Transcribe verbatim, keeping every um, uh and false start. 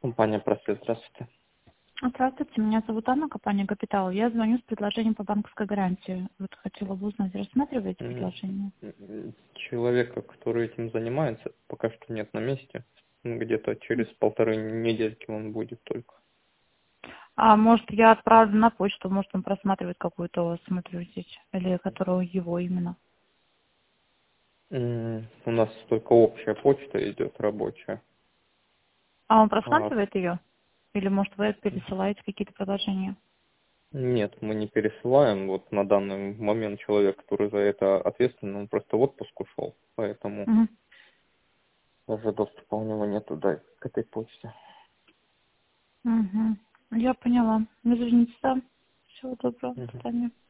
Компания «Просвет», здравствуйте. Здравствуйте, меня зовут Анна, компания «Капитал». Я звоню с предложением по банковской гарантии. Вот хотела бы узнать, рассматриваете М, предложение? м, Человека, который этим занимается, пока что нет на месте. Ну, где-то через полторы недельки он будет только. А может, я отправлю на почту, может, он просматривает какую-то у вас, смотрю здесь, или которую его именно. М, У нас только общая почта идет рабочая. А он А, просматривает ее? Или, может, вы пересылаете какие-то предложения? Нет, мы не пересылаем. Вот на данный момент человек, который за это ответственен, он просто в отпуск ушел. Поэтому Угу. даже доступа у него нет туда, к этой почте. Угу. Я поняла. Извините, да. Всего доброго. До Мгм. свидания.